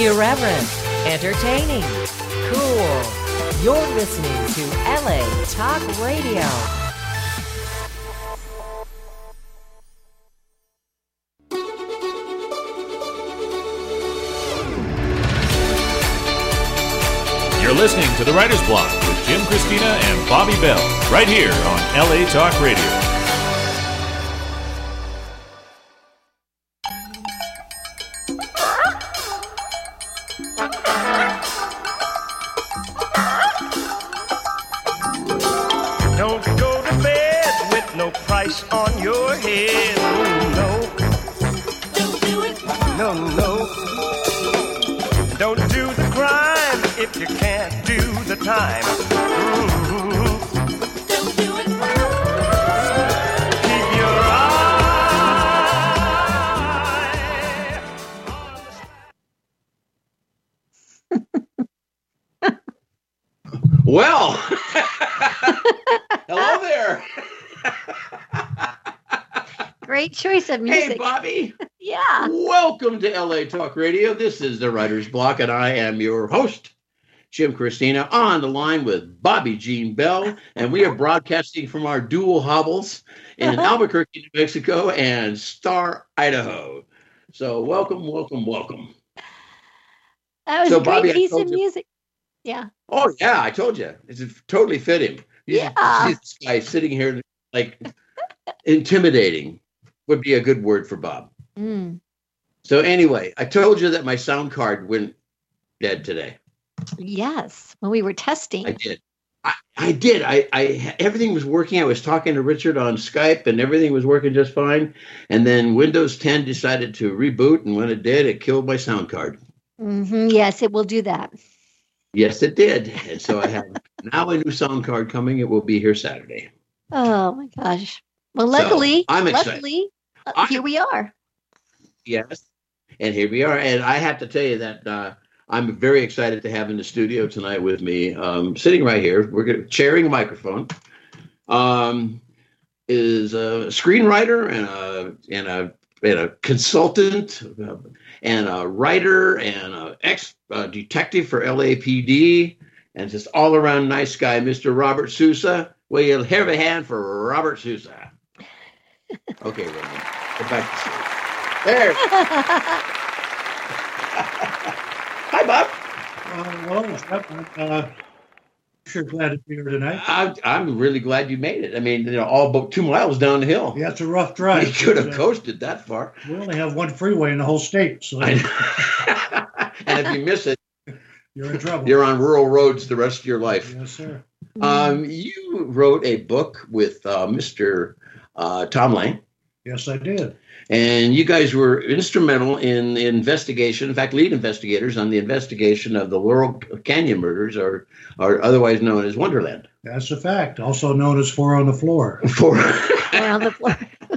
Irreverent, entertaining, cool. You're listening to LA Talk Radio. You're listening to The Writer's Block with Jim Christina and Bobby Bell, right here on LA Talk Radio. Don't go to bed with no price on your head. No, don't do it. No, no. Don't do the crime if you can't do the time. Don't do it. Keep your eye on the... Well, hello there. Great choice of music. Hey, Bobby. Yeah. Welcome to LA Talk Radio. This is The Writer's Block, and I am your host, Jim Christina, on the line with Bobby Jean Bell, and we are broadcasting from our dual hovels in Albuquerque, New Mexico, and Star, Idaho. So welcome, welcome, welcome. That was So, a great Bobby, piece of music. Yeah. Oh, yeah, I told you. It's totally fit him. Yeah. This guy sitting here, like, intimidating would be a good word for Bob. Mm. So anyway, I told you that my sound card went dead today. Yes. When we were testing. I did. I did. I everything was working. I was talking to Richard on Skype, and everything was working just fine. And then Windows 10 decided to reboot, and when it did, it killed my sound card. Mm-hmm. Yes, it will do that. Yes, it did. And so I have now a new sound card coming. It will be here Saturday. Oh my gosh. Well, luckily, I'm excited. Here we are. Yes, and here we are. And I have to tell you that I'm very excited to have in the studio tonight with me, sitting right here. We're sharing a microphone. Is a screenwriter and a consultant and a writer and an ex-detective for LAPD and just all around nice guy, Mr. Robert Sousa. Will you have a hand for Robert Sousa? Okay, Roman, go back to sleep. There. Hi, Bob. Hello, I'm sure glad to be here tonight. I'm really glad you made it. I mean, all but 2 miles down the hill. Yeah, it's a rough drive. You could have coasted that far. We only have one freeway in the whole state, so And if you miss it, you're in trouble. you're on rural roads the rest of your life. Yes, sir. You wrote a book with Mr. Tom Lang. Yes, I did. And you guys were instrumental in the investigation, in fact, lead investigators on the investigation of the Laurel Canyon murders, or otherwise known as Wonderland. That's a fact. Also known as Four on the Floor. Four on the floor.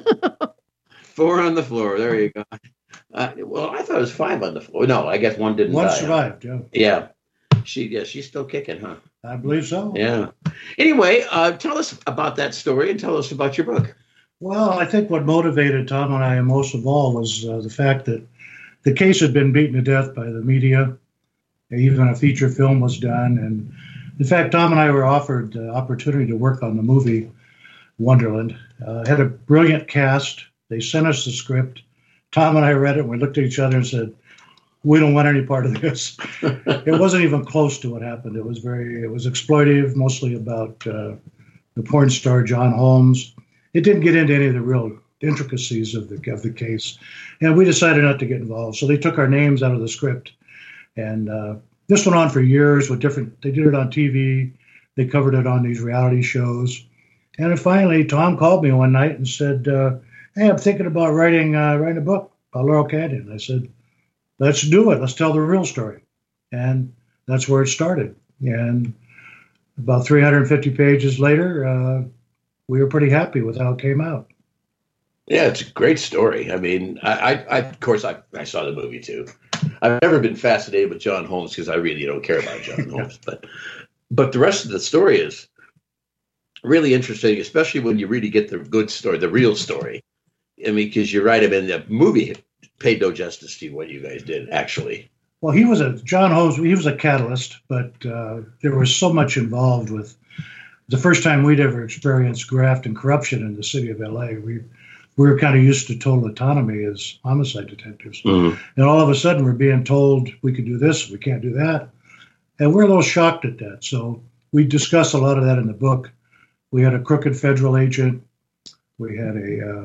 Four on the floor. There you go. Well, I thought it was 5 on the floor. No, I guess one didn't One die. survived, yeah. Yeah. She's still kicking, huh? I believe so. Yeah. Anyway, tell us about that story and tell us about your book. Well, I think what motivated Tom and I most of all was the fact that the case had been beaten to death by the media. Even a feature film was done. And in fact, Tom and I were offered the opportunity to work on the movie Wonderland. Had a brilliant cast. They sent us the script. Tom and I read it, and we looked at each other and said, we don't want any part of this. It wasn't even close to what happened. It was exploitive, mostly about the porn star John Holmes. It didn't get into any of the real intricacies of the case, and we decided not to get involved. So they took our names out of the script, and this went on for years with different. They did it on TV, they covered it on these reality shows, and then finally Tom called me one night and said, "Hey, I'm thinking about writing a book about Laurel Canyon." I said, "Let's do it. Let's tell the real story," and that's where it started. And about 350 pages later. We were pretty happy with how it came out. Yeah, it's a great story. I mean, I of course, I saw the movie too. I've never been fascinated with John Holmes because I really don't care about John Holmes. But the rest of the story is really interesting, especially when you really get the good story, the real story. I mean, because you're right. I mean, the movie paid no justice to what you guys did, actually. Well, John Holmes, he was a catalyst, but there was so much involved with the first time we'd ever experienced graft and corruption in the city of LA. We were kind of used to total autonomy as homicide detectives. Mm-hmm. And all of a sudden we're being told we could do this, we can't do that. And we're a little shocked at that. So we discuss a lot of that in the book. We had a crooked federal agent. We had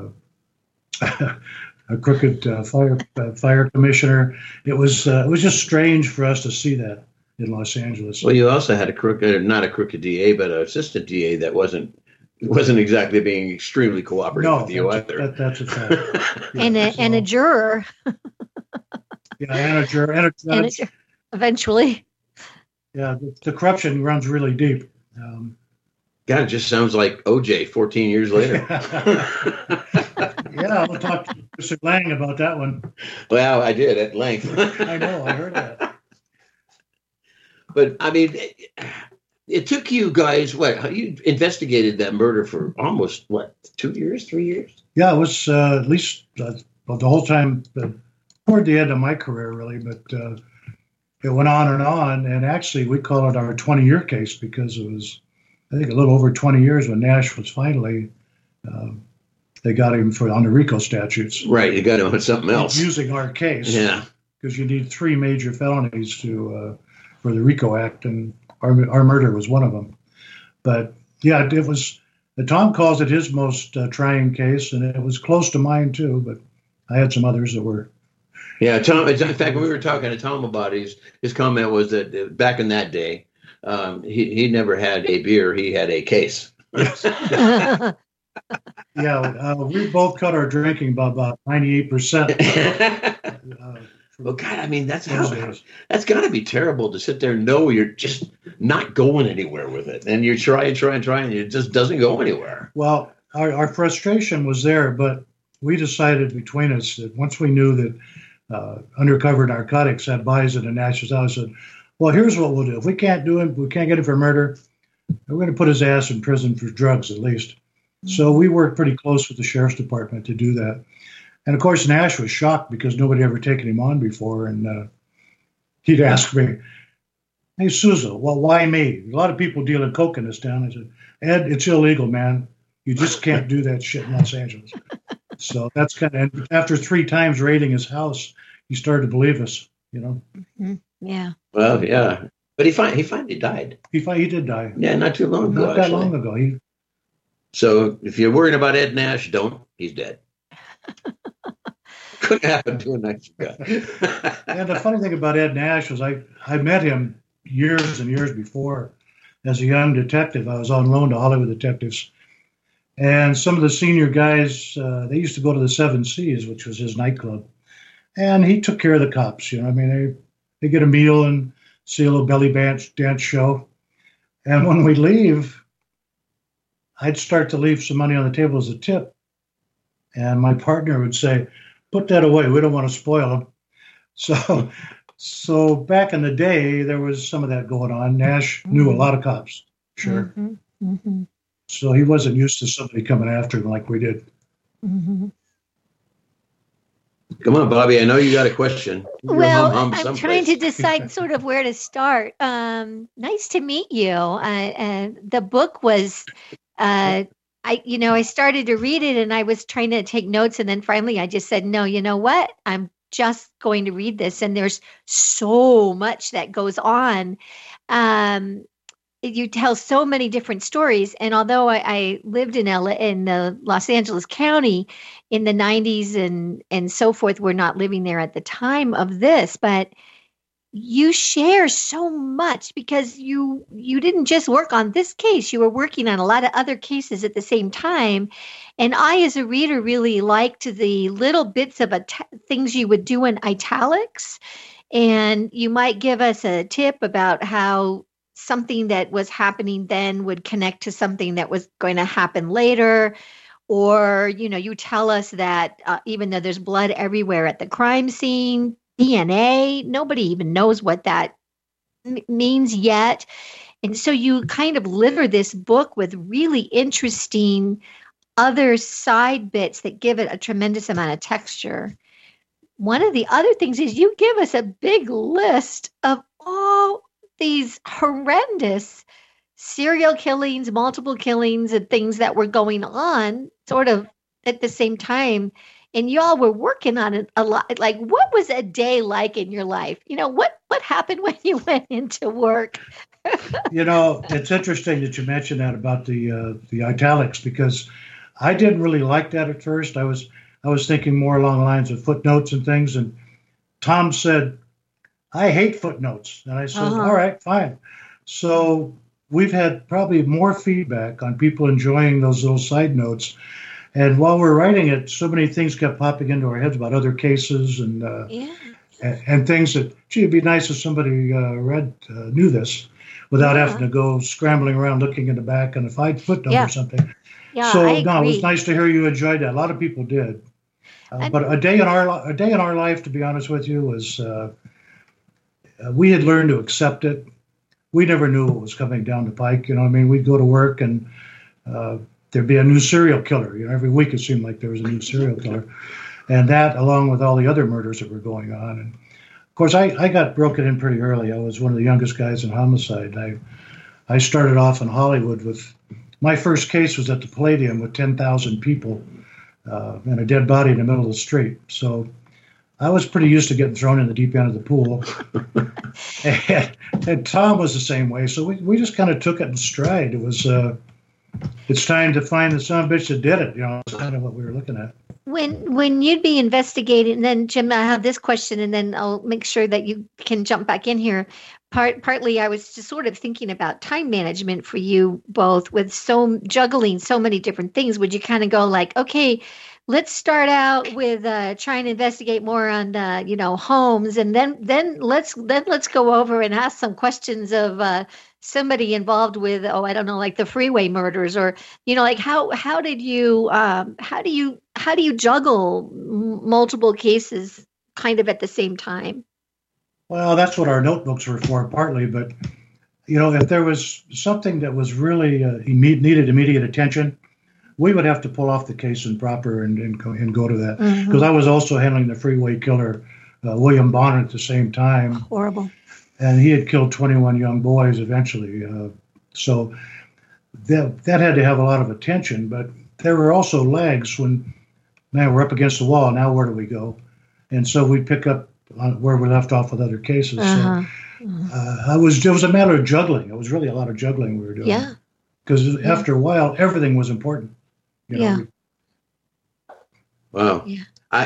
a crooked fire commissioner. It was just strange for us to see that in Los Angeles. Well, you also had not a crooked DA, but an assistant DA that wasn't exactly being extremely cooperative with you either. That's a fact. Yeah, and a juror. Yeah, and a juror, and a judge. Eventually. Yeah, the corruption runs really deep. God, it just sounds like OJ 14 years later. Yeah, we'll talk to Mr. Lang about that one. Well, I did at length. I know, I heard that. But, I mean, it took you guys, you investigated that murder for almost, 2 years, 3 years? Yeah, it was at least the whole time, toward the end of my career, really, but it went on, and actually we call it our 20-year case because it was, I think, a little over 20 years when Nash was finally, they got him on the RICO statutes. Right, you got him on something else. Using our case. Yeah. Because you need 3 major felonies for the RICO Act, and our murder was one of them. But, yeah, it was, Tom calls it his most trying case, and it was close to mine, too, but I had some others that were. Yeah, Tom. In fact, when we were talking to Tom about his comment was that back in that day, he never had a beer; he had a case. Yeah, we both cut our drinking by about 98%. Well, God, I mean, that's got to be terrible to sit there and know you're just not going anywhere with it, and you try, and it just doesn't go anywhere. Well, our frustration was there, but we decided between us that once we knew that undercover narcotics had Bison and Nash's house, said, well, here's what we'll do. If we can't do him, we can't get him for murder, we're going to put his ass in prison for drugs at least. Mm-hmm. So we worked pretty close with the sheriff's department to do that. And of course, Nash was shocked because nobody had ever taken him on before. And he'd ask me, hey, Souza, well, why me? A lot of people deal in coke in this town. I said, Ed, it's illegal, man. You just can't do that shit in Los Angeles. So that's kind of, and after 3 times raiding his house, he started to believe us, you know? Mm-hmm. Yeah. Well, yeah. But he finally died. He did die. Yeah, not too long ago. Not that long ago. So if you're worried about Ed Nash, don't. He's dead. Couldn't happen to a nice guy. And the funny thing about Ed Nash was I met him years and years before as a young detective. I was on loan to Hollywood Detectives. And some of the senior guys, they used to go to the Seven Seas, which was his nightclub. And he took care of the cops. You know, I mean, they get a meal and see a little belly dance show. And when we leave, I'd start to leave some money on the table as a tip. And my partner would say, put that away. We don't want to spoil them. So back in the day, there was some of that going on. Nash knew a lot of cops. Sure. Mm-hmm. Mm-hmm. So he wasn't used to somebody coming after him like we did. Mm-hmm. Come on, Bobby. I know you got a question. Well, I'm trying to decide sort of where to start. Nice to meet you. The book was, I started to read it and I was trying to take notes. And then finally I just said, no, you know what? I'm just going to read this. And there's so much that goes on. You tell so many different stories. And although I lived in Los Angeles County in the 90s and so forth, we're not living there at the time of this, but you share so much because you didn't just work on this case. You were working on a lot of other cases at the same time. And I, as a reader, really liked the little bits of things you would do in italics. And you might give us a tip about how something that was happening then would connect to something that was going to happen later. Or, you tell us that even though there's blood everywhere at the crime scene, DNA, nobody even knows what that means yet. And so you kind of liver this book with really interesting other side bits that give it a tremendous amount of texture. one of the other things is you give us a big list of all these horrendous serial killings, multiple killings, and things that were going on sort of at the same time. And y'all were working on it a lot. Like, what was a day like in your life? What happened when you went into work? It's interesting that you mentioned that about the italics, because I didn't really like that at first. I was thinking more along the lines of footnotes and things. And Tom said, I hate footnotes. And I said, all right, fine. So we've had probably more feedback on people enjoying those little side notes. And while we're writing it, so many things kept popping into our heads about other cases and things that, gee, it'd be nice if somebody knew this without having to go scrambling around looking in the back and a footnote or something. Yeah, so it was nice to hear you enjoyed that. A lot of people did. But a day in our life, to be honest with you, was we had learned to accept it. We never knew what was coming down the pike. We'd go to work and there'd be a new serial killer. Every week it seemed like there was a new serial killer. And that, along with all the other murders that were going on. And of course, I got broken in pretty early. I was one of the youngest guys in homicide. I started off in Hollywood with, my first case was at the Palladium with 10,000 people and a dead body in the middle of the street. So I was pretty used to getting thrown in the deep end of the pool. and Tom was the same way. So we just kind of took it in stride. It was, it's time to find the son of a bitch that did it. It's kind of what we were looking at. When you'd be investigating, and then Jim, I have this question, and then I'll make sure that you can jump back in here. Partly, I was just sort of thinking about time management for you both, with juggling so many different things. Would you kind of go like, okay, let's start out with trying to investigate more on homes, and then let's go over and ask some questions of somebody involved with like the freeway murders, or how do you juggle multiple cases kind of at the same time? Well, that's what our notebooks were for, partly. But if there was something that was really needed immediate attention, we would have to pull off the case in proper and go to that. Because I was also handling the freeway killer, William Bonner, at the same time. Horrible. And he had killed 21 young boys eventually. So that had to have a lot of attention. But there were also lags when, man, we're up against the wall. Now where do we go? And so we pick up on where we left off with other cases. So it was a matter of juggling. It was really a lot of juggling we were doing. Yeah. Because after a while, everything was important. Wow. Yeah.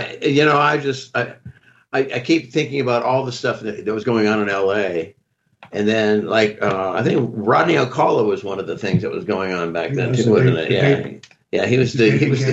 I keep thinking about all the stuff that was going on in L.A. And then, I think Rodney Alcala was one of the things that was going on back then too, wasn't it? Yeah. He was he was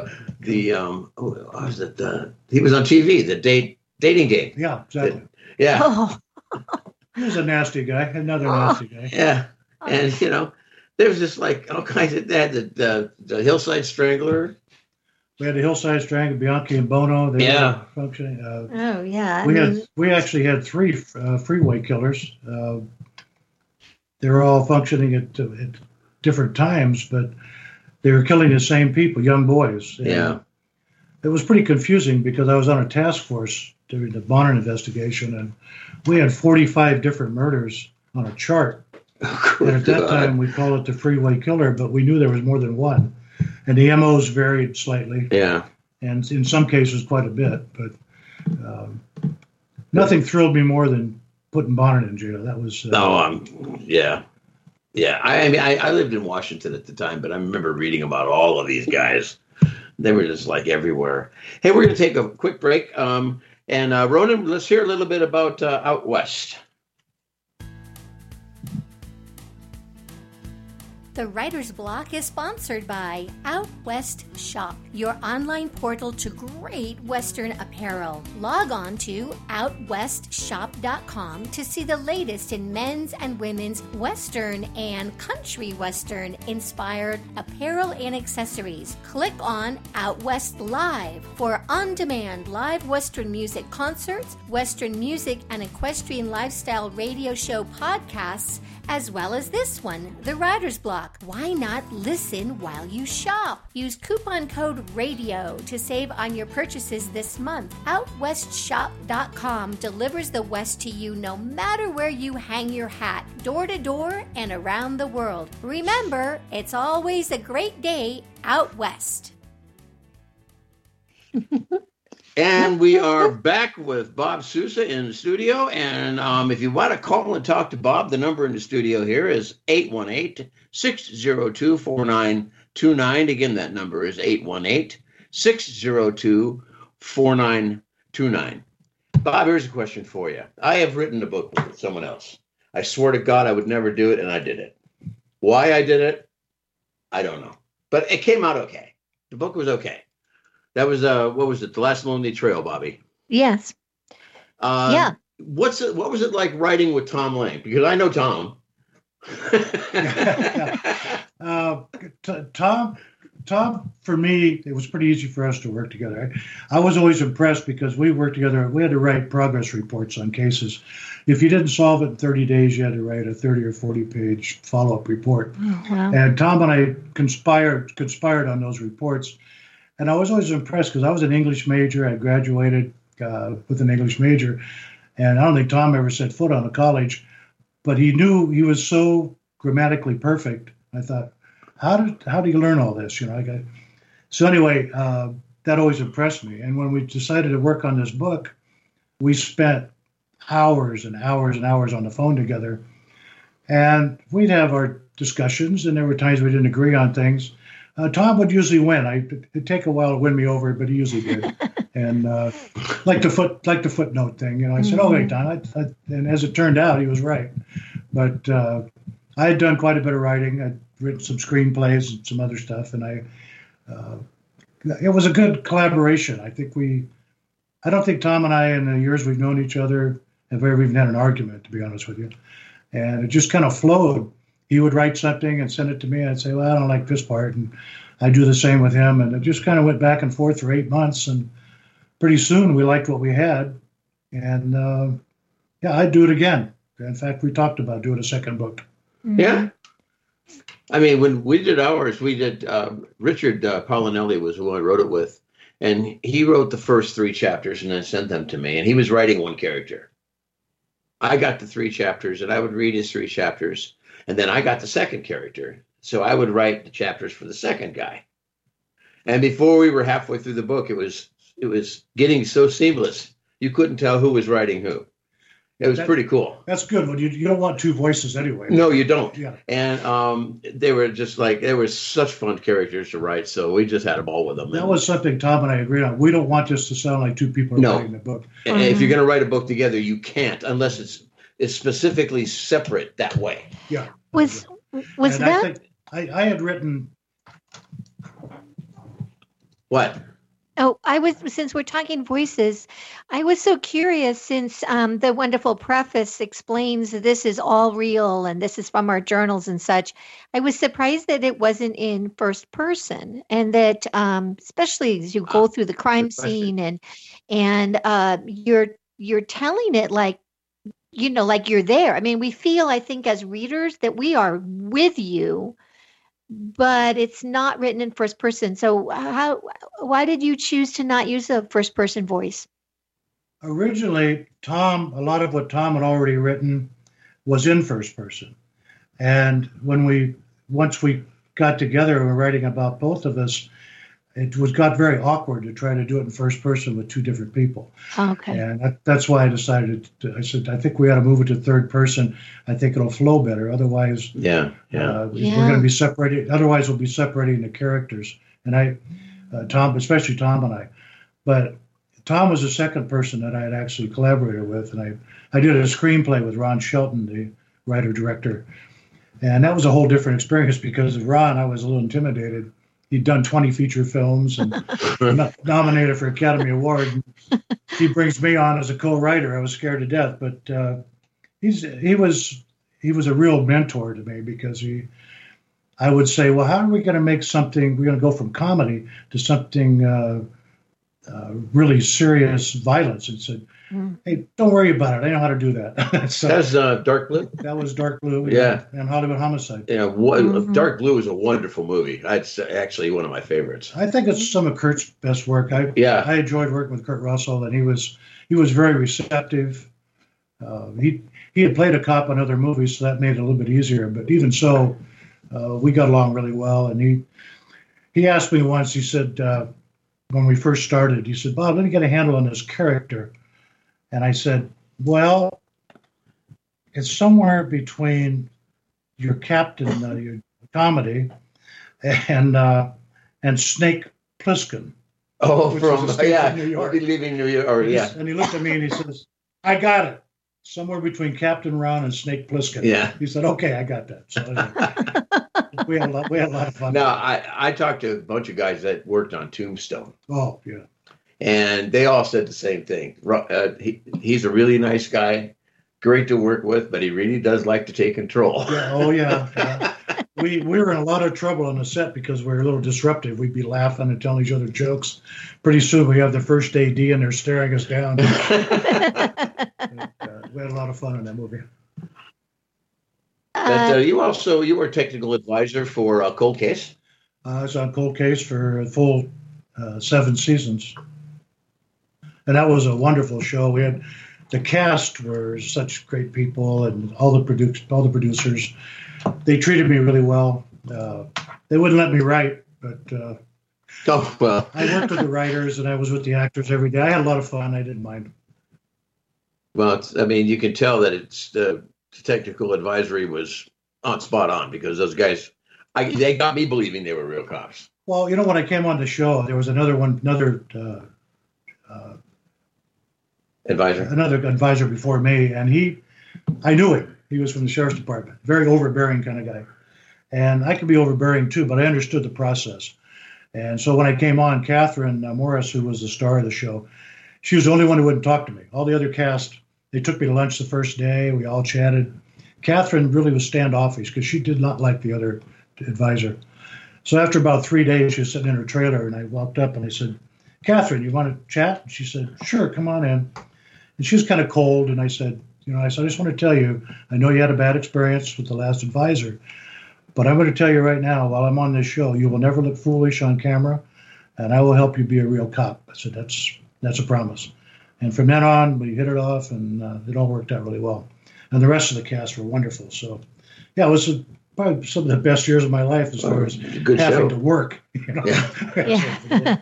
on TV, the dating game. Yeah, exactly. Yeah. Oh. He was a nasty guy, another nasty guy. Yeah. And, there was just all kinds of that. The Hillside Strangler. We had the Hillside Strangler, Bianchi and Bono. They were functioning. We actually had 3 freeway killers. They were all functioning at different times, but they were killing the same people, young boys. And it was pretty confusing because I was on a task force during the Bonner investigation, and we had 45 different murders on a chart. And at that time, we called it the freeway killer, but we knew there was more than one. And the MOs varied slightly. Yeah. And in some cases, quite a bit. But nothing thrilled me more than putting Bonner in jail. That was... Yeah. I lived in Washington at the time, but I remember reading about all of these guys. They were just everywhere. Hey, we're going to take a quick break. And Ronan, let's hear a little bit about Out West. The Writer's Block is sponsored by Out West Shop, your online portal to great Western apparel. Log on to OutWestShop.com to see the latest in men's and women's Western and country Western inspired apparel and accessories. Click on Out West Live for on-demand live Western music concerts, Western music and equestrian lifestyle radio show podcasts, as well as this one, The Writer's Block. Talk. Why not listen while you shop? Use coupon code RADIO to save on your purchases this month. OutWestShop.com delivers the West to you no matter where you hang your hat, door to door and around the world. Remember, it's always a great day out West. And we are back with Bob Sousa in the studio. And if you want to call and talk to Bob, the number in the studio here is 818-602-4929. Again, that number is 818-602-4929. Bob, here's a question for you. I have written a book with someone else. I swear to God I would never do it, and I did it. Why I did it, I don't know. But it came out okay. The book was okay. That was what was it? The Last Lonely Trail, Bobby. Yes. Yeah. What was it like writing with Tom Lane? Because I know Tom. Tom, for me, it was pretty easy for us to work together. I was always impressed because we worked together. We had to write progress reports on cases. If you didn't solve it in 30 days, you had to write a 30 or 40-page follow-up report. Oh, wow. And Tom and I conspired on those reports. And I was always impressed because I was an English major. I graduated with an English major. And I don't think Tom ever set foot on a college. But he knew he was so grammatically perfect. I thought, how do you learn all this? So anyway, that always impressed me. And when we decided to work on this book, we spent hours and hours and hours on the phone together. And we'd have our discussions, and there were times we didn't agree on things. Tom would usually win. It'd take a while to win me over, but he usually did. And like the footnote thing, I said, "Okay, Tom." And as it turned out, he was right. But I had done quite a bit of writing. I'd written some screenplays and some other stuff, and it was a good collaboration. I don't think Tom and I, in the years we've known each other, have ever even had an argument, to be honest with you. And it just kind of flowed. He would write something and send it to me. I'd say, well, I don't like this part. And I'd do the same with him. And it just kind of went back and forth for 8 months. And pretty soon we liked what we had. And I'd do it again. In fact, we talked about doing a second book. Mm-hmm. Yeah. I mean, when we did ours, Richard Paulinelli was the one I wrote it with. And he wrote the first 3 chapters and then sent them to me. And he was writing one character. I got the 3 chapters, and I would read his 3 chapters. And then I got the second character. So I would write the chapters for the second guy. And before we were halfway through the book, it was getting so seamless. You couldn't tell who was writing who. It was pretty cool. That's good. Well, you don't want 2 voices anyway. No, you don't. Yeah. And they were such fun characters to write. So we just had a ball with them. That was something Tom and I agreed on. We don't want this to sound like 2 people writing the book. And if you're going to write a book together, you can't unless it's specifically separate that way. Yeah. Was that? I had written. What? Oh, since we're talking voices, I was so curious since the wonderful preface explains that this is all real and this is from our journals and such. I was surprised that it wasn't in first person, and that especially as you go through the crime scene and you're telling it like you're there. I mean, we feel, I think, as readers that we are with you, but it's not written in first person. So why did you choose to not use a first person voice? Originally, a lot of what Tom had already written was in first person. And once we got together and were writing about both of us, it got very awkward to try to do it in first person with 2 different people. Okay. And that's why I decided I said, I think we ought to move it to third person. I think it'll flow better. Otherwise, we're going to be separated. Otherwise, we'll be separating the characters. And Tom, especially Tom and I. But Tom was the second person that I had actually collaborated with. And I did a screenplay with Ron Shelton, the writer-director. And that was a whole different experience because of Ron, I was a little intimidated. He'd done 20 feature films and nominated for Academy Award. He brings me on as a co-writer. I was scared to death, but he was a real mentor to me because I would say, well, how are we going to make something? We're going to go from comedy to something really serious violence, and said, "Hey, don't worry about it. I know how to do that." So That's Dark Blue. that was Dark Blue, Yeah. and Hollywood Homicide. Yeah, Dark Blue is a wonderful movie. It's actually one of my favorites. I think it's some of Kurt's best work. I enjoyed working with Kurt Russell, and he was very receptive. He had played a cop in other movies, so that made it a little bit easier. But even so, we got along really well. And he asked me once. He said, when we first started, he said, "Bob, let me get a handle on this character." And I said, "Well, it's somewhere between your captain, your comedy, and Snake Plissken." Oh, from New York. Leaving New York, yeah. And he looked at me and he says, "I got it. Somewhere between Captain Ron and Snake Plissken." Yeah. He said, "Okay, I got that." So we had a lot of fun. Now, I talked to a bunch of guys that worked on Tombstone. Oh, yeah. And they all said the same thing. He's a really nice guy, great to work with, but he really does like to take control. Yeah. Oh, yeah. We were in a lot of trouble on the set because we were a little disruptive. We'd be laughing and telling each other jokes. Pretty soon we have the first AD and they're staring us down. We had a lot of fun in that movie. But you were technical advisor for Cold Case? I was on Cold Case for a full 7 seasons. And that was a wonderful show. We had the cast were such great people, and all the producers. They treated me really well. They wouldn't let me write, but I worked with the writers and I was with the actors every day. I had a lot of fun. I didn't mind. Well, you can tell that it's the technical advisory was spot on, because those guys, they got me believing they were real cops. Well, when I came on the show, there was another advisor before me, and I knew him. He was from the sheriff's department, very overbearing kind of guy. And I could be overbearing too, but I understood the process. And so when I came on, Catherine Morris, who was the star of the show, she was the only one who wouldn't talk to me. All the other cast, they took me to lunch the first day. We all chatted. Catherine really was standoffish because she did not like the other advisor. So after about 3 days, she was sitting in her trailer, and I walked up and I said, "Catherine, you want to chat?" And she said, "Sure, come on in." And she was kind of cold, and I said, I just want to tell you, I know you had a bad experience with the last advisor, but I'm going to tell you right now, while I'm on this show, you will never look foolish on camera, and I will help you be a real cop. I said, that's a promise. And from then on, we hit it off, and it all worked out really well. And the rest of the cast were wonderful. So, yeah, it was probably some of the best years of my life as far as having to work. Yeah.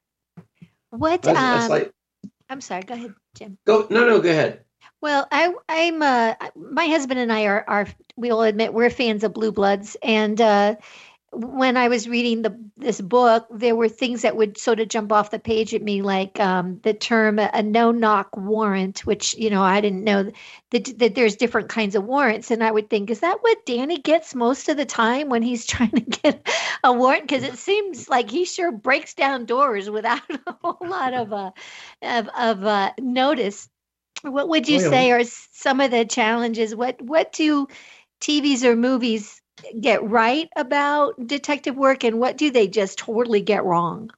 What? I'm sorry. Go ahead, Jim. Go ahead. Well, I'm my husband and I are we'll admit we're fans of Blue Bloods, and when I was reading this book, there were things that would sort of jump off the page at me, like the term a no-knock warrant, which I didn't know that there's different kinds of warrants, and I would think, is that what Danny gets most of the time when he's trying to get a warrant? Because it seems like he sure breaks down doors without a whole lot of notice. What would you say are some of the challenges? What do TVs or movies get right about detective work, and what do they just totally get wrong?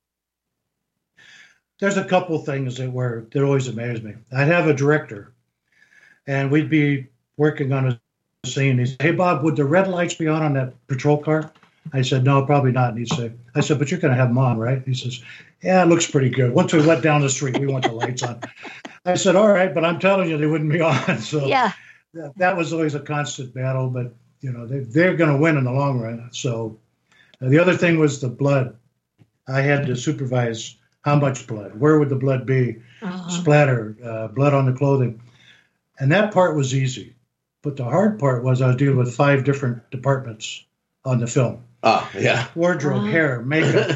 There's a couple things that always amaze me. I'd have a director, and we'd be working on a scene. He'd say, "Hey, Bob, would the red lights be on that patrol car?" I said, "No, probably not." And I said, "But you're going to have them on, right?" He says, "Yeah, it looks pretty good." Once we went down the street, we want the lights on. I said, "All right, but I'm telling you, they wouldn't be on." So yeah, that was always a constant battle, but they're going to win in the long run. So the other thing was the blood. I had to supervise how much blood, where would the blood be, splatter, blood on the clothing. And that part was easy. But the hard part was I was dealing with 5 different departments on the film. Oh, yeah. Wardrobe, hair, makeup.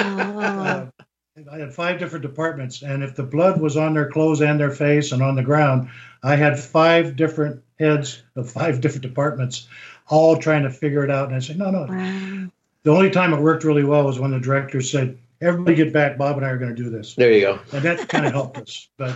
I had 5 different departments. And if the blood was on their clothes and their face and on the ground, I had 5 different heads of 5 different departments all trying to figure it out. And I said, no. Wow. The only time it worked really well was when the director said, "Everybody get back, Bob and I are going to do this." There you go. And that kind of helped us. But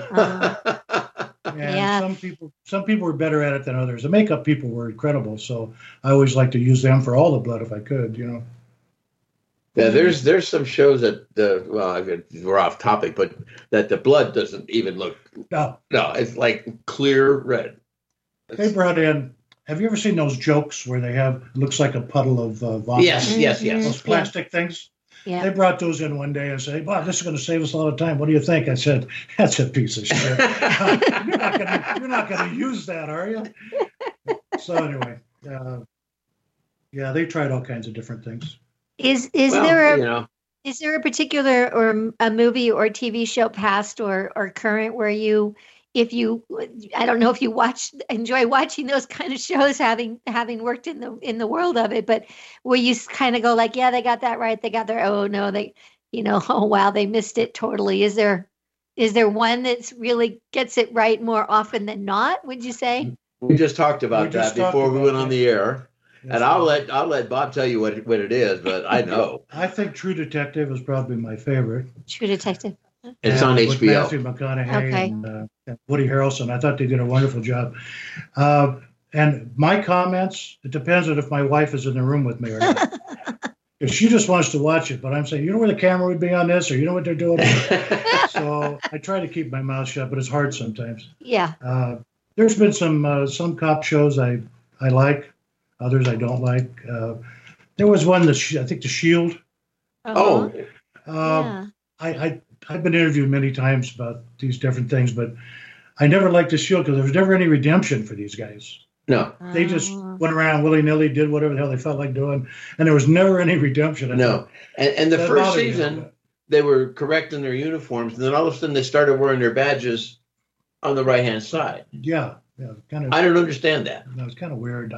some people were better at it than others. The makeup people were incredible. So I always like to use them for all the blood if I could, Yeah, there's some shows that we're off topic, but that the blood doesn't even look. No, it's like clear red. they brought in. Have you ever seen those jokes where they have looks like a puddle of vomit? Yes. Those plastic things. Yeah. They brought those in one day and said, "Wow, this is going to save us a lot of time. What do you think?" I said, "That's a piece of shit. You're not going to use that, are you?" So anyway, they tried all kinds of different things. Is there a particular or a movie or TV show, past or current, where I don't know if you enjoy watching those kind of shows, having worked in the world of it, but where you kind of go like, yeah, they got that right, they got their, oh no, they, oh wow, they missed it totally. Is there one that's really gets it right more often than not? Would you say? We just talked about that before we went on the air. Yes, and I'll let Bob tell you what it is, but I know. I think True Detective is probably my favorite. True Detective. It's on with HBO. Matthew McConaughey Okay. and Woody Harrelson. I thought they did a wonderful job. And my comments, it depends on if my wife is in the room with me or not. If she just wants to watch it, but I'm saying, you know where the camera would be on this, or you know what they're doing? So I try to keep my mouth shut, but it's hard sometimes. Yeah. There's been some cop shows I like. Others I don't like. There was one I think The Shield. Uh-huh. Yeah. I've been interviewed many times about these different things, but I never liked The Shield because there was never any redemption for these guys. No. They just went around willy-nilly, did whatever the hell they felt like doing, and there was never any redemption. No. And the first season, they were correct in their uniforms, and then all of a sudden they started wearing their badges on the right-hand side. Yeah, kind of. I don't understand that. No, it's kind of weird.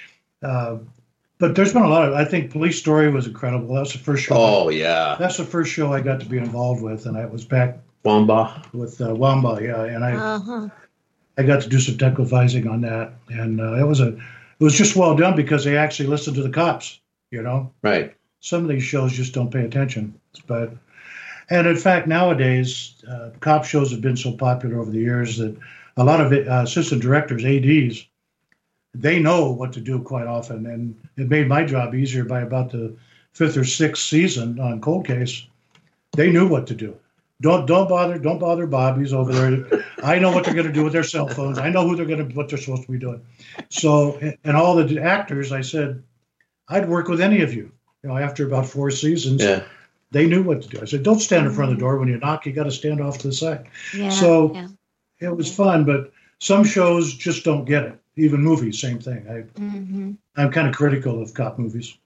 But there's been a lot of. I think Police Story was incredible. That's the first show. Oh yeah, that's the first show I got to be involved with, and I was back Wamba with Wamba. Yeah, and I got to do some technical advising on that, and it was just well done because they actually listened to the cops. Right. Some of these shows just don't pay attention, and in fact nowadays cop shows have been so popular over the years that a lot of assistant directors, ADs. They know what to do quite often, and it made my job easier by about the 5th or 6th season on Cold Case. They knew what to do. Don't bother Bobby's over there. I know what they're going to do with their cell phones. I know what they're supposed to be doing. So, and all the actors, I said, I'd work with any of you. After about 4 seasons, they knew what to do. I said, don't stand in front of the door when you knock. You got to stand off to the side. Yeah, It was fun, but some shows just don't get it. Even movies, same thing. I'm kind of critical of cop movies.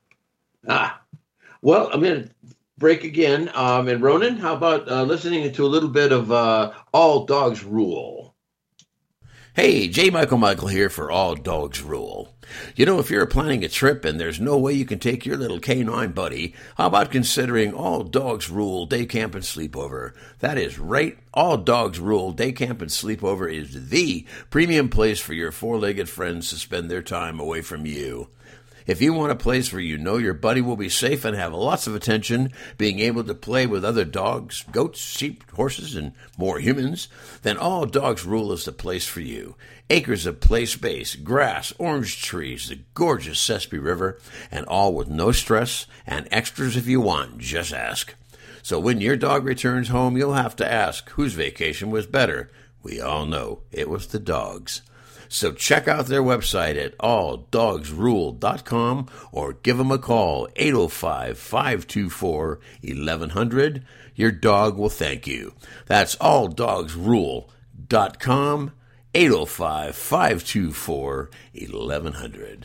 Well, I'm going to break again. And Ronan, how about listening to a little bit of All Dogs Rule? Hey, J. Michael here for All Dogs Rule. If you're planning a trip and there's no way you can take your little canine buddy, how about considering All Dogs Rule Day Camp and Sleepover? That is right. All Dogs Rule Day Camp and Sleepover is the premium place for your four-legged friends to spend their time away from you. If you want a place where you know your buddy will be safe and have lots of attention, being able to play with other dogs, goats, sheep, horses, and more humans, then All Dogs Rule is the place for you. Acres of play space, grass, orange trees, the gorgeous Sespe River, and all with no stress and extras if you want. Just ask. So when your dog returns home, you'll have to ask, whose vacation was better? We all know it was the dog's. So check out their website at alldogsrule.com or give them a call, 805-524-1100. Your dog will thank you. That's alldogsrule.com, 805-524-1100.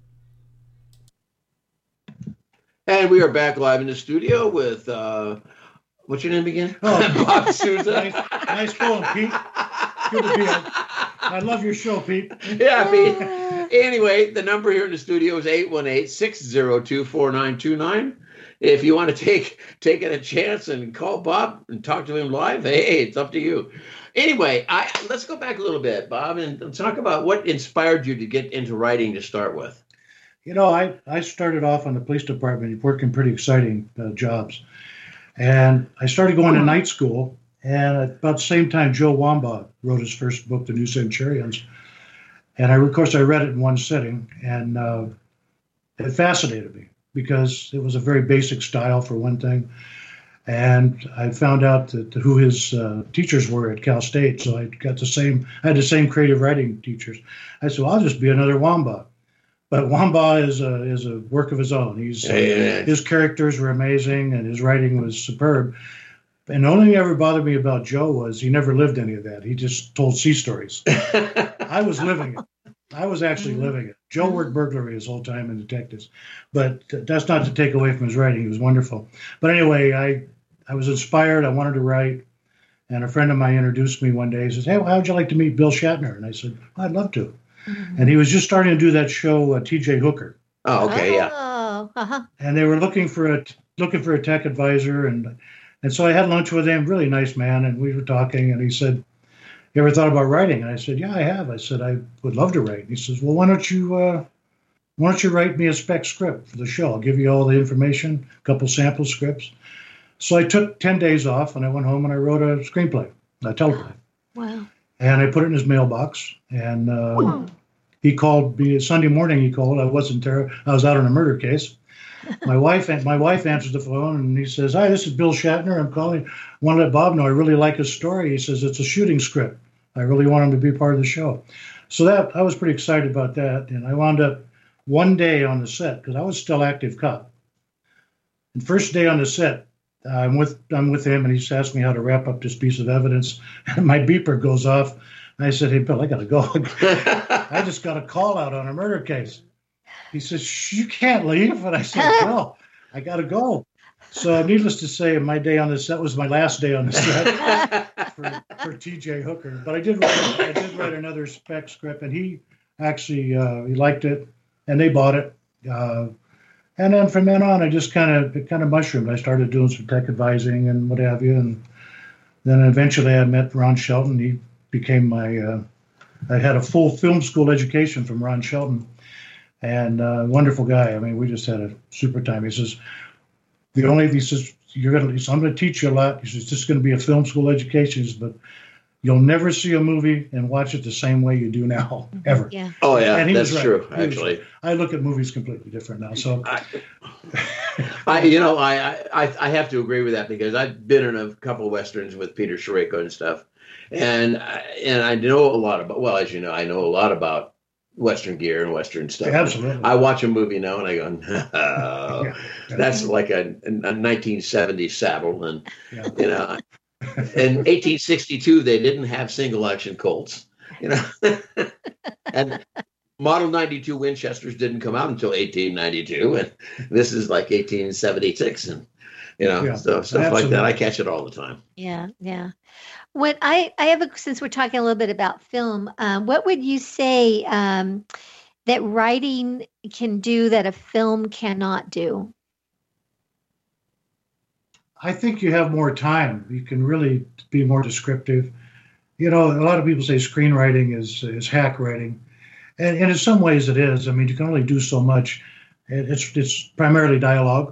And we are back live in the studio with, what's your name again? Bob Sousa. Nice going, Pete. Good to be on. I love your show, Pete. Yeah, Pete. Anyway, the number here in the studio is 818-602-4929. If you want to take a chance and call Bob and talk to him live, hey, it's up to you. Anyway, let's go back a little bit, Bob, and talk about what inspired you to get into writing to start with. I started off on the police department working pretty exciting jobs. And I started going to night school. And at about the same time, Joe Wamba wrote his first book, The New Centurions. And of course, I read it in one sitting, and it fascinated me because it was a very basic style for one thing. And I found out that who his teachers were at Cal State, so I had the same creative writing teachers. I said, well, I'll just be another Wamba. But Wamba is a work of his own. His characters were amazing, and his writing was superb. And the only thing that ever bothered me about Joe was he never lived any of that. He just told sea stories. I was living it. I was actually living it. Joe worked burglary his whole time in Detectives. But that's not to take away from his writing. He was wonderful. But anyway, I was inspired. I wanted to write. And a friend of mine introduced me one day. He says, hey, well, how would you like to meet Bill Shatner? And I said, I'd love to. Mm-hmm. And he was just starting to do that show, T.J. Hooker. Oh, okay, yeah. Uh-huh. And they were looking for a tech advisor. And so I had lunch with him, really nice man. And we were talking. And he said, you ever thought about writing? And I said, yeah, I have. I said, I would love to write. And he says, well, why don't you write me a spec script for the show? I'll give you all the information, a couple sample scripts. So I took 10 days off, and I went home and I wrote a screenplay, a teleplay. Wow. And I put it in his mailbox. And he called me Sunday morning. He called. I wasn't there. I was out on a murder case. My wife answered the phone, and he says, hi, this is Bill Shatner. I'm calling. I want to let Bob know I really like his story. He says, it's a shooting script. I really want him to be part of the show. So that I was pretty excited about that. And I wound up one day on the set, because I was still active cop. And first day on the set, I'm with him, and he's asked me how to wrap up this piece of evidence. And my beeper goes off. And I said, hey, Bill, I got to go. I just got a call out on a murder case. He says, you can't leave. And I said, Bill, I got to go. So needless to say, my day on the set was my last day on the set for T.J. Hooker. But I did write another spec script, and he actually he liked it, and they bought it. And then from then on, I just kind of mushroomed. I started doing some tech advising and what have you. And then eventually I met Ron Shelton. He became I had a full film school education from Ron Shelton, and wonderful guy. I mean, we just had a super time. He says, I'm going to teach you a lot. He says, it's just going to be a film school education, but you'll never see a movie and watch it the same way you do now, ever. Yeah. Oh, yeah, and that's true, actually. I look at movies completely different now. So, I have to agree with that, because I've been in a couple of Westerns with Peter Schraiko and stuff. And I know a lot about, well, as you know, I know a lot about Western gear and Western stuff. Absolutely. I watch a movie now and I go, no, that's like a 1970s saddle. And, in 1862, they didn't have single action Colts, and Model 92 Winchesters didn't come out until 1892. And this is like 1876. And, so stuff absolutely. Like that. I catch it all the time. Yeah. Yeah. What I have since we're talking a little bit about film, what would you say that writing can do that a film cannot do? I think you have more time. You can really be more descriptive. A lot of people say screenwriting is hack writing, and in some ways it is. I mean, you can only do so much. It's primarily dialogue.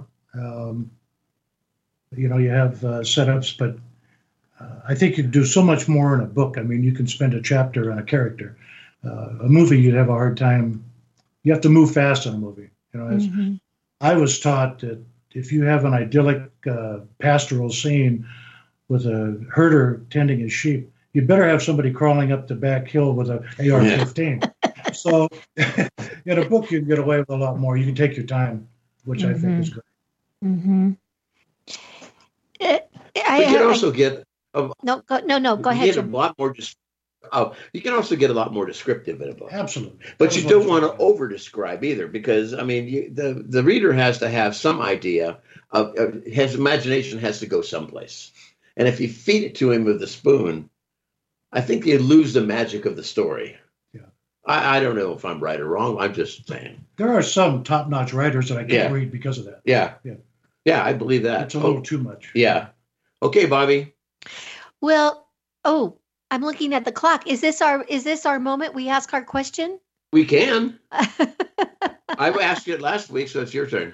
You have setups, but I think you can do so much more in a book. I mean, you can spend a chapter on a character. A movie, you'd have a hard time. You have to move fast in a movie. I was taught that if you have an idyllic pastoral scene with a herder tending his sheep, you better have somebody crawling up the back hill with an AR-15. So in a book, you can get away with a lot more. You can take your time, which I think is great. Mm-hmm. But you can also get go ahead. Get a lot more. You can also get a lot more descriptive in a book. Absolutely. But you don't want to over-describe either, because, I mean, the reader has to have some idea of his imagination has to go someplace. And if you feed it to him with a spoon, I think you lose the magic of the story. Yeah. I don't know if I'm right or wrong. I'm just saying. There are some top-notch writers that I can't read because of that. Yeah. Yeah, I believe that. It's a little too much. Yeah. Okay, Bobby. Well, I'm looking at the clock. Is this our moment we ask our question? We can. I asked you it last week, so it's your turn.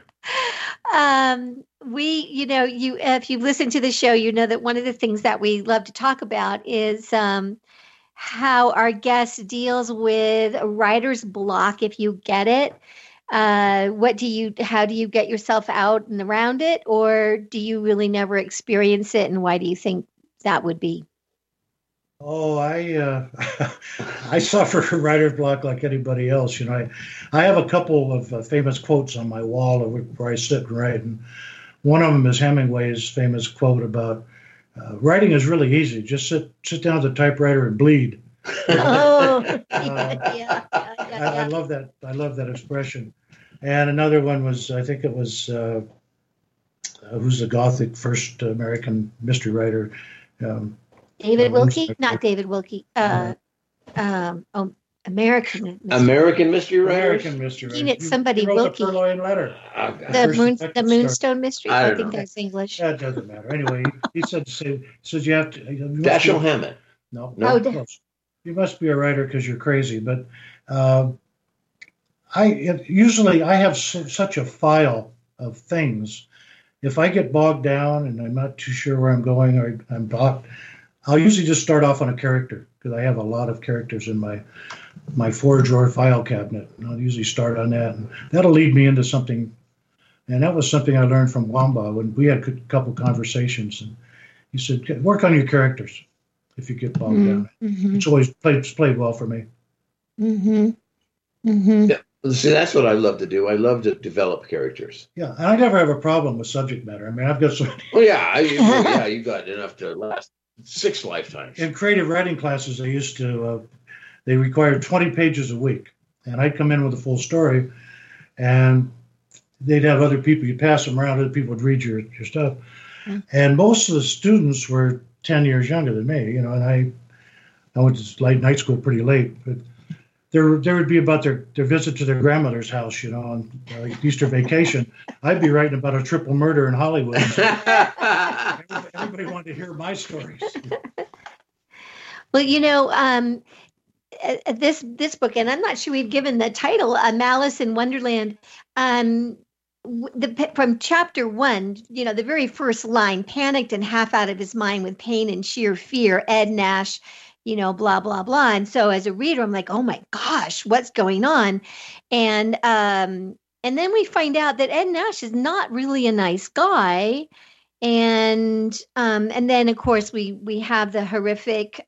If you listen to the show, you know that one of the things that we love to talk about is how our guest deals with writer's block, if you get it. How do you get yourself out and around it, or do you really never experience it? And why do you think that would be? Oh, I suffer from writer's block like anybody else. I have a couple of famous quotes on my wall where I sit and write, and one of them is Hemingway's famous quote about writing is really easy. Just sit down at the typewriter and bleed. Oh, I love that. I love that expression. And another one was, I think it was, who's the Gothic first American mystery writer? David Wilkie? Not David Wilkie. American mystery writers. American mystery writers. It's somebody Wilkie. The Purloin Letter. The Moonstone Mystery. I think that's English. That doesn't matter. Anyway, he said you have to. Dashiell Hammett. No. Oh, you must be a writer because you're crazy. But I have such a file of things. If I get bogged down and I'm not too sure where I'm going or I'm blocked, I'll usually just start off on a character because I have a lot of characters in my 4-drawer file cabinet. And I'll usually start on that, and that'll lead me into something. And that was something I learned from Wamba when we had a couple conversations. And he said, work on your characters if you get bogged down. Mm-hmm. It's always played well for me. Mm-hmm. Mm-hmm. Yeah. See, that's what I love to do. I love to develop characters. Yeah, and I never have a problem with subject matter. I mean, I've got so many. Oh, yeah. You got enough to last 6 lifetimes. In creative writing classes, they used to, they required 20 pages a week. And I'd come in with a full story, and they'd have other people, you'd pass them around, other people would read your stuff. Mm-hmm. And most of the students were 10 years younger than me, and I went to night school pretty late, but there would be about their visit to their grandmother's house, on Easter vacation. I'd be writing about a triple murder in Hollywood. Everybody wanted to hear my stories. Well, this book, and I'm not sure we've given the title, Malice in Wonderland. From chapter 1, the very first line, panicked and half out of his mind with pain and sheer fear, Ed Nash, blah, blah, blah. And so as a reader, I'm like, oh my gosh, what's going on? And then we find out that Ed Nash is not really a nice guy. And then of course we have the horrific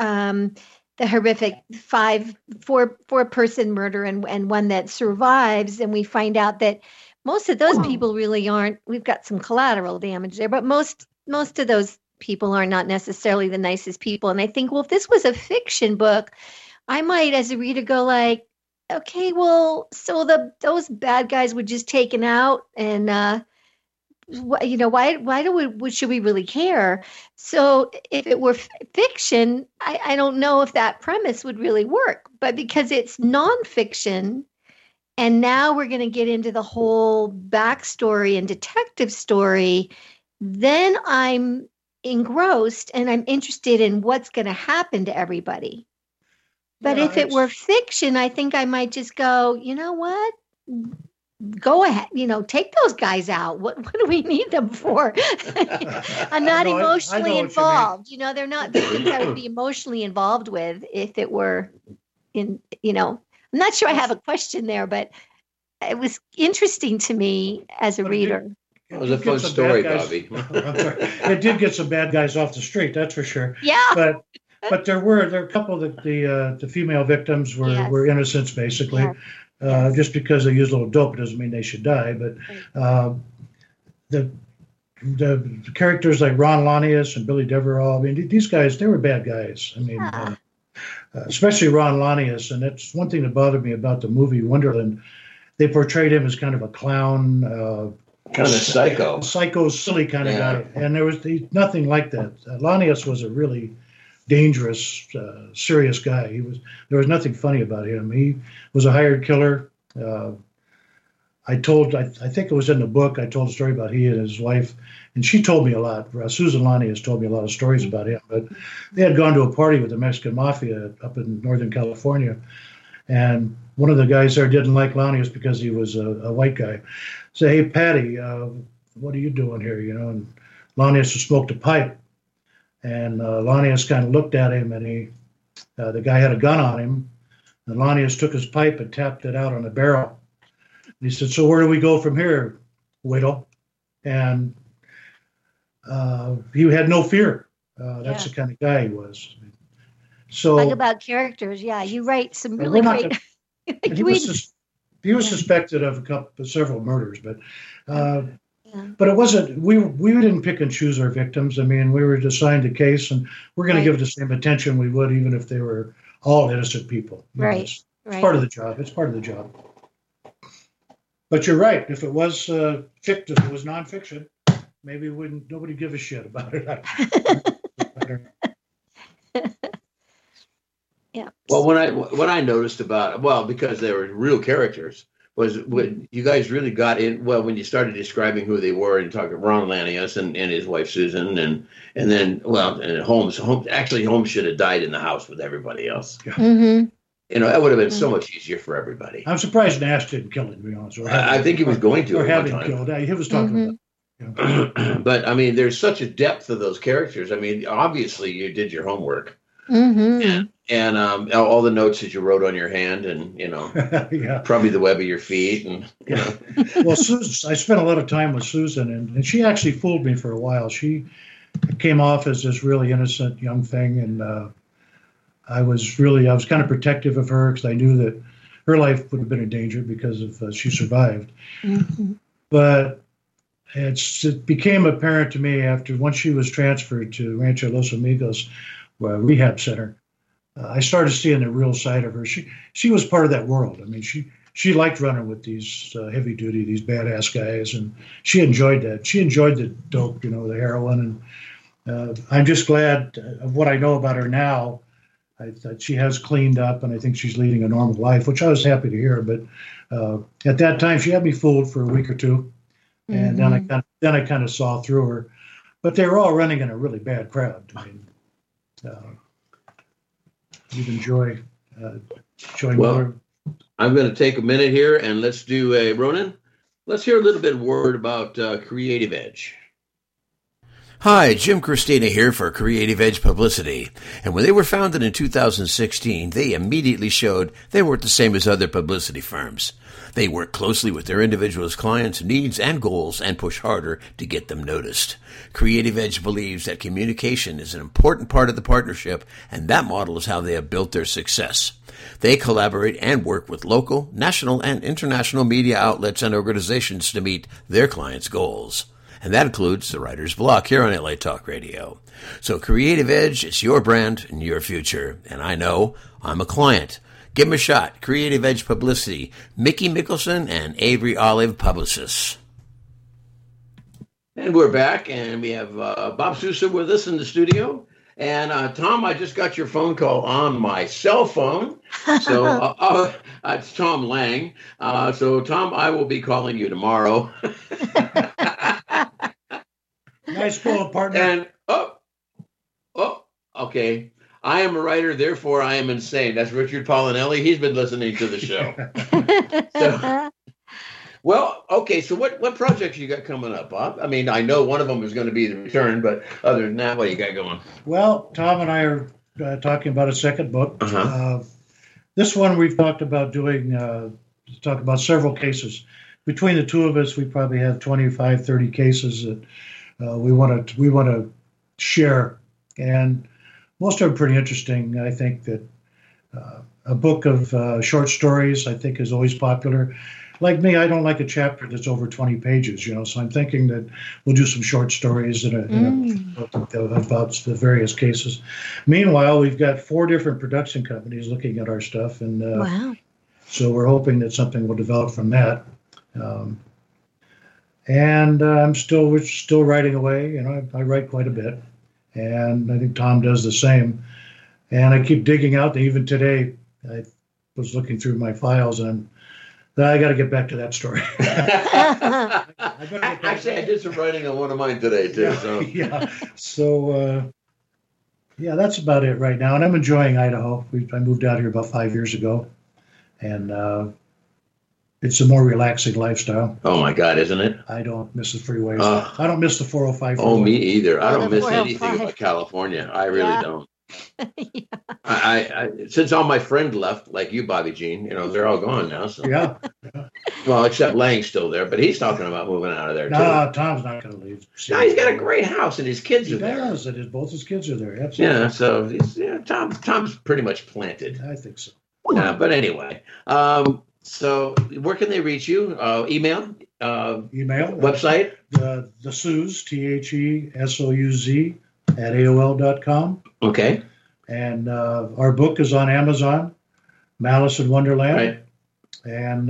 4-person murder and one that survives. And we find out that most of those people really aren't, we've got some collateral damage there, but most of those people are not necessarily the nicest people. And I think, well, if this was a fiction book, I might, as a reader, go like, okay, well, so those bad guys were just taken out, and why should we really care? So if it were fiction, I don't know if that premise would really work. But because it's nonfiction, and now we're going to get into the whole backstory and detective story, then I'm engrossed and I'm interested in what's going to happen to everybody. But if it were fiction, I think I might just go, you know what? Go ahead, take those guys out. What do we need them for? I'm not emotionally involved. They're not the things I would be emotionally involved with if it were I'm not sure I have a question there, but it was interesting to me as a reader. It was a fun story, Bobby. It did get some bad guys off the street, that's for sure. Yeah. But there were a couple that the female victims were innocents, basically. Yes. Just because they use a little dope doesn't mean they should die. But the characters like Ron Lanius and Billy Deverell, I mean, these guys, they were bad guys. I mean, especially Ron Lanius. And that's one thing that bothered me about the movie Wonderland. They portrayed him as kind of a clown, kind of a psycho, silly kind of guy. And there was nothing like that. Lanius was a really dangerous, serious guy. There was nothing funny about him. He was a hired killer. I think it was in the book, I told a story about he and his wife, and she told me a lot. Susan Lanius told me a lot of stories about him. But they had gone to a party with the Mexican mafia up in Northern California, and one of the guys there didn't like Lanius because he was a white guy. So, hey, Patty, what are you doing here? And Lanius smoked a pipe. And Lanius kind of looked at him, and the guy had a gun on him. And Lanius took his pipe and tapped it out on the barrel. He said, "So where do we go from here, Whittle?" And he had no fear. That's the kind of guy he was. So talk about characters. Yeah, you write some really great. He was suspected of several murders, but it wasn't. We didn't pick and choose our victims. I mean, we were assigned a case, and we're going to give it the same attention we would even if they were all innocent people. It's part of the job. It's part of the job. But you're right. If it was fictive, if it was nonfiction, maybe nobody give a shit about it. Yeah. Well, what I noticed because they were real characters, was when you guys really got in. Well, when you started describing who they were and talking Ron Lanius and his wife Susan, and then Holmes. Holmes should have died in the house with everybody else. Yeah. Mm-hmm. That would have been so much easier for everybody. I'm surprised Nash didn't kill him, to be honest. I think he was going to. Or have him killed. He was talking about. But I mean, there's such a depth of those characters. I mean, obviously you did your homework. Mm-hmm. And all the notes that you wrote on your hand, and probably the web of your feet, and Well, Susan, I spent a lot of time with Susan, and she actually fooled me for a while. She came off as this really innocent young thing, and I was kind of protective of her because I knew that her life would have been in danger because of she survived. Mm-hmm. But it became apparent to me once she was transferred to Rancho Los Amigos rehab center. I started seeing the real side of her. She was part of that world. I mean, she liked running with these heavy duty, these badass guys, and she enjoyed that. She enjoyed the dope, the heroin, and I'm just glad of what I know about her now. That she has cleaned up, and I think she's leading a normal life, which I was happy to hear. But at that time, she had me fooled for a week or two, and then I kind of saw through her. But they were all running in a really bad crowd. I mean, you'd enjoy Well, I'm going to take a minute here, and let's do Ronan. Let's hear a little bit of word about Creative Edge. Hi, Jim Christina here for Creative Edge Publicity. And when they were founded in 2016, they immediately showed they weren't the same as other publicity firms. They work closely with their individuals' clients' needs and goals and push harder to get them noticed. Creative Edge believes that communication is an important part of the partnership, and that model is how they have built their success. They collaborate and work with local, national, and international media outlets and organizations to meet their clients' goals. And that includes the Writer's Block here on LA Talk Radio. So Creative Edge is your brand and your future. And I know I'm a client. Give them a shot. Creative Edge Publicity. Mickey Mickelson and Avery Olive Publicists. And we're back, and we have Bob Sousa with us in the studio. And Tom, I just got your phone call on my cell phone. So it's Tom Lang. So Tom, I will be calling you tomorrow. Nice call, partner. And okay. I am a writer, therefore I am insane. That's Richard Paulinelli. He's been listening to the show. So what projects you got coming up, Bob? I mean, I know one of them is going to be The Return, but other than that, what do you got going? Well, Tom and I are talking about a second book. This one we've talked about doing, talk about several cases. Between the two of us, we probably have 25, 30 cases that we want to share. And most of them pretty interesting. I think that a book of short stories, I think, is always popular. Like me, I don't like a chapter that's over 20 pages, so I'm thinking that we'll do some short stories about the various cases. Meanwhile, we've got 4 different production companies looking at our stuff, and wow. So we're hoping that something will develop from that. And we're still writing away. I write quite a bit, and I think Tom does the same. And I keep digging out. Even today, I was looking through my files, and I got to get back to that story. Actually, I did some writing on one of mine today too. So that's about it right now. And I'm enjoying Idaho. I moved out here about 5 years ago, and it's a more relaxing lifestyle. Oh my God, isn't it? I don't miss the freeways. I don't miss the 405. Oh, me either. I don't miss anything about California. I really don't. Yeah. I since all my friends left, like you, Bobby Jean, they're all gone now. So. Yeah. Well, except Lang's still there, but he's talking about moving out of there too. No, Tom's not going to leave. No, he's got a great house, and his kids He are there. does. Both his kids are there. Absolutely. Yeah, so Tom's pretty much planted. I think so. But anyway, so where can they reach you? Email? Email. Website? The Thesouz, THESOUZ, at AOL.com. Okay. And our book is on Amazon, Malice in Wonderland. Right. And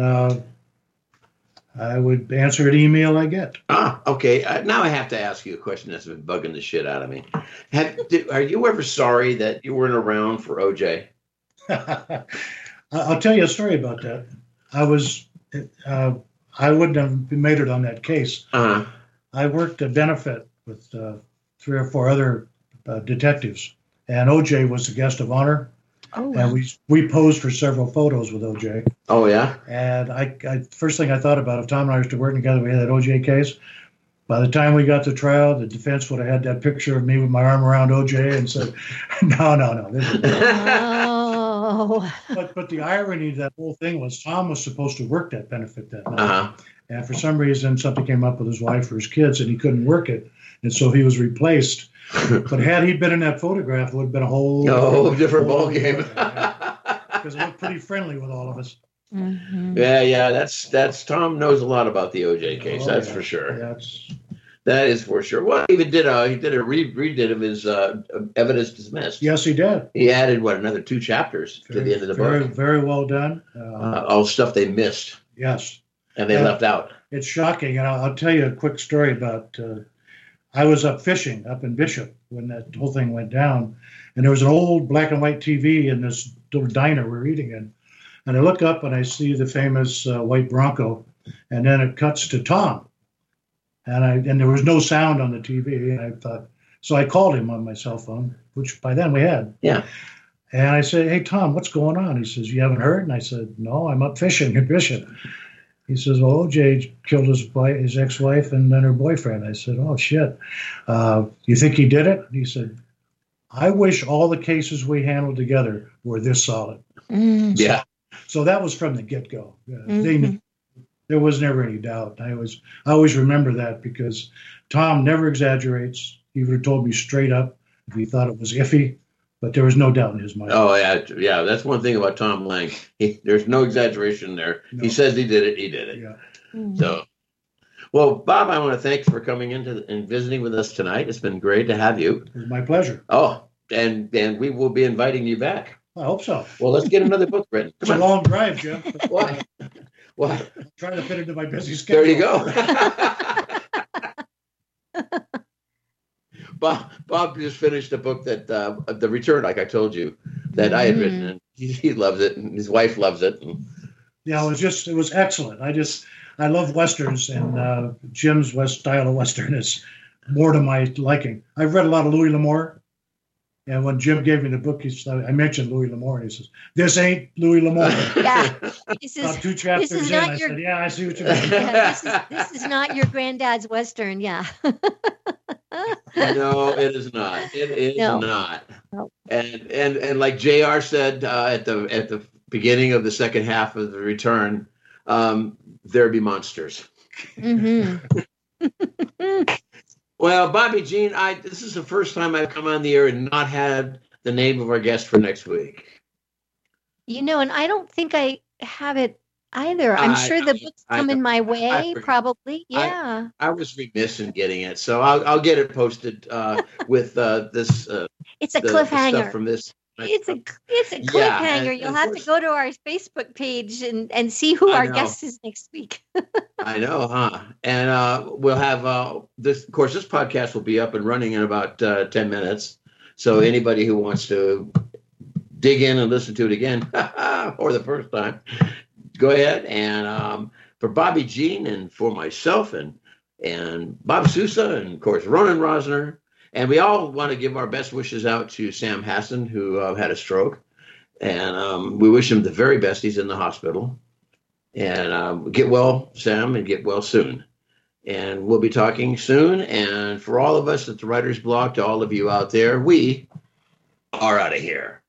I would answer an email I get. Okay. Now I have to ask you a question that's been bugging the shit out of me. Are you ever sorry that you weren't around for OJ? I'll tell you a story about that. I wouldn't have made it on that case. Uh-huh. I worked a benefit with 3 or 4 other detectives, and OJ was the guest of honor. Oh, wow. And we posed for several photos with OJ. Oh, yeah? And I first thing I thought about, if Tom and I used to work together, we had that OJ case. By the time we got to trial, the defense would have had that picture of me with my arm around OJ and said, no. This is Oh. But the irony of that whole thing was Tom was supposed to work that benefit that night. Uh-huh. And for some reason, something came up with his wife or his kids, and he couldn't work it. And so he was replaced. But had he been in that photograph, it would have been a whole different ball game. Because it looked pretty friendly with all of us. Mm-hmm. Yeah. That's Tom knows a lot about the OJ case. That's for sure. That is for sure. Well, he even did a redid of his evidence dismissed. Yes, he did. He added another 2 chapters to the end of the book. Very well done. All stuff they missed. Yes. And they left out. It's shocking. And I'll tell you a quick story about. I was up fishing up in Bishop when that whole thing went down, and there was an old black and white TV in this little diner we're eating in. And I look up and I see the famous white Bronco, and then it cuts to Tom. And there was no sound on the TV. And I thought, so I called him on my cell phone, which by then we had. Yeah. And I said, "Hey, Tom, what's going on?" He says, "You haven't heard?" And I said, "No, I'm up fishing in Bishop." He says, "Well, OJ killed his ex-wife and then her boyfriend." I said, "Oh, shit. You think he did it?" And he said, "I wish all the cases we handled together were this solid." Mm-hmm. Yeah. So that was from the get-go. They knew. There was never any doubt. I always remember that because Tom never exaggerates. He would have told me straight up if he thought it was iffy, but there was no doubt in his mind. Oh, yeah. That's one thing about Tom Lang. There's no exaggeration there. No. He says he did it. He did it. Yeah. Mm-hmm. So, well, Bob, I want to thank you for coming in and visiting with us tonight. It's been great to have you. It was my pleasure. Oh, and we will be inviting you back. I hope so. Well, let's get another book written. It's a long drive, Jim. What? I'm trying to fit into my busy schedule. There you go. Bob just finished a book that The Return, like I told you, that I had written, and he loves it, and his wife loves it. Yeah, it was excellent. I love westerns, and Jim's style of western is more to my liking. I've read a lot of Louis L'Amour, and when Jim gave me the book, I mentioned Louis L'Amour, and he says, "This ain't Louis L'Amour." Yeah, this is about 2 chapters this is in, not I your, said, "Yeah, I see what you mean." Yeah, this is not your granddad's western. Yeah. No, it is not. It is not. No. And like JR said at the beginning of the second half of The Return, there be monsters. Mm-hmm. Well, Bobby Jean, this is the first time I've come on the air and not had the name of our guest for next week. And I don't think I have it either. I'm sure the book's coming my way, probably. Yeah. I was remiss in getting it, so I'll get it posted with this. It's a cliffhanger. Stuff from this. It's a cliffhanger. Yeah, You'll have to go to our Facebook page and see who our guest is next week. I know, huh? And we'll have this. Of course, this podcast will be up and running in about 10 minutes. So anybody who wants to dig in and listen to it again or the first time, go ahead. And for Bobby Jean and for myself and Bob Sousa and of course Ronan Rosner. And we all want to give our best wishes out to Sam Hassan, who had a stroke. And we wish him the very best. He's in the hospital. And get well, Sam, and get well soon. And we'll be talking soon. And for all of us at the Writer's Block, to all of you out there, we are out of here.